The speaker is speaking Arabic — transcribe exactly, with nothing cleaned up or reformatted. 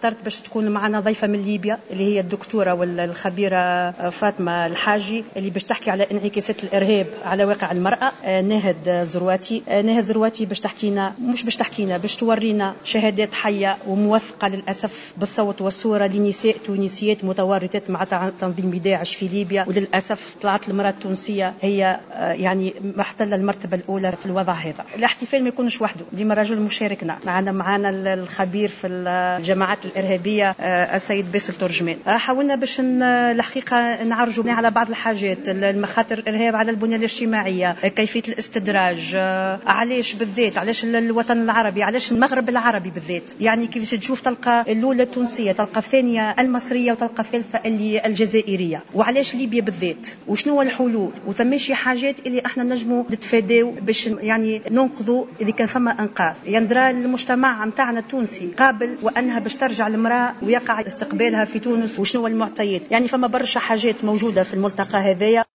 اخترت باش تكون معنا ضيفة من ليبيا اللي هي الدكتورة والخبيرة فاطمة الحاجي اللي باش تحكي على انعكاسات الإرهاب على واقع المرأة. ناهد زرواتي ناهد زرواتي باش تحكينا مش باش تحكينا باش تورينا شهادات حية وموثقة للأسف بالصوت والصورة لنساء تونسيات متورطات مع تنظيم داعش في ليبيا، وللأسف طلعت المرأة التونسية هي يعني محتلة المرتبة الأولى في الوضع هذا. الاحتفال ما يكونش وحده، ديما رجل مشاركنا معنا معنا الخبير في الجماعات الإرهابية السيد باسل ترجمان. حاولنا باش الحقيقة نعرجوا على بعض الحاجات، المخاطر الإرهاب على البنية الاجتماعية، كيفية الاستدراج، علاش بالذات علاش الوطن العربي، علاش المغرب العربي بالذات، يعني كيف تشوف تلقى الأولى التونسية، تلقى الثانية المصرية، وتلقى الثالثة اللي الجزائرية، وعلاش ليبيا بالذات، وشنو الحلول، وثماشي حاجات اللي احنا نجموا نتفاداو باش يعني ننقذوا اذا كان ثم انقاذ. يندرى المجتمع متاعنا التونسي قابل وانها باش ترجع المراه ويقع استقبالها في تونس، وشنو المعطيات، يعني فما برشا حاجات موجودة في الملتقى هذايا.